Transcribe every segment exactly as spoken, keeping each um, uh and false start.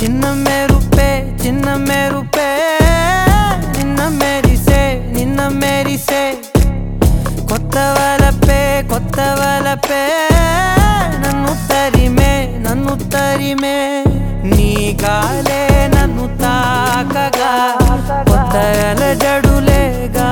చిన్న మెరుపే చిన్న మెరుపే నిన్న మెరిసే నిన్న మెరిసే కొత్త వలపే కొత్త వలపే నన్ను తరిమే నన్ను తరిమే నీ గాలే నన్ను తాకగా కొత్త అలజడులేగా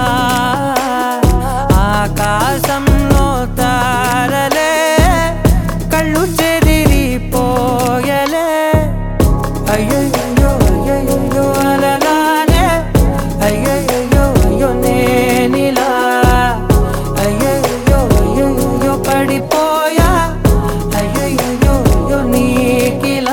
ఆకాశంలో తారలే కళ్ళు చెదిరిపోయలే అయ్యయ్యో అయ్యయ్యో అలలానే అయ్యయ్యో అయ్యో నేనిలా అయ్యయ్యో అయ్యయ్యో పడిపోయా అయ్యయ్యో అయ్యో నీకిలా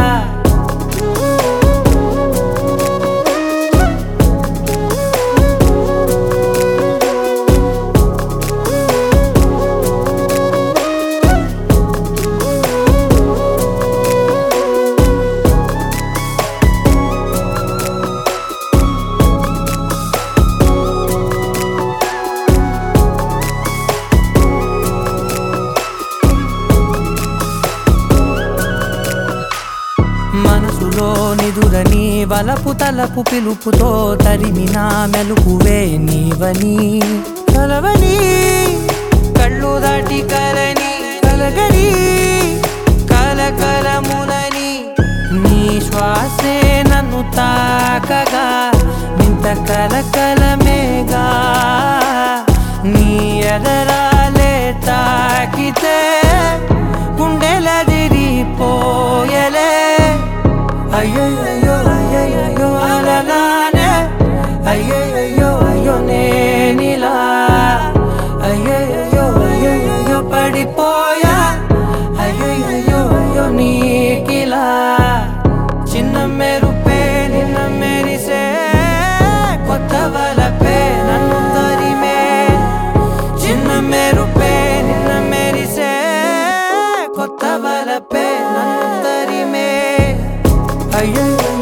మనసులో నిదురని వలపు తలపు పిలుపుతో తరిమిన మెలుకువే నీవని కలవని కళ్ళు దాటి కలని కలగని కలకలములని నీ శ్వాసే నన్ను తాకగా నింత కలకలమేగా నీ ఎదరాలే తాకితే గుండెలదిరిపోయలే అయ్యయ్యో అయ్యయ్యో అలలానే అయ్యయ్యో అయ్యో నేనిలా అయ్యయ్యో అయ్యయ్యో పడిపోయా అయ్యయ్యో అయ్యో నీకిలా చిన్న మెరుపే నిన్న మెరిసే కొత్త వలపే నన్ను తరిమే చిన్న మెరుపే నిన్న మెరిసే కొత్త వలపే నన్ను తరిమే అయ్యో